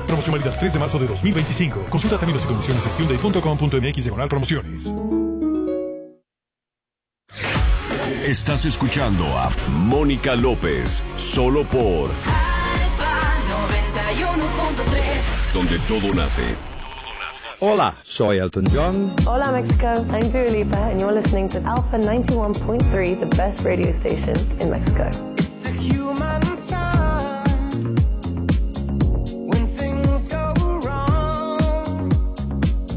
Promoción válida 3 de marzo de 2025. Consulta términos y condiciones en Hyundai.com.mx/promociones. Estás escuchando a Mónica López, solo por Alfa 91.3, donde todo nace. Hola, soy Elton John. Hola Mexico, I'm Dua Lipa and you're listening to Alpha 91.3, the best radio station in Mexico.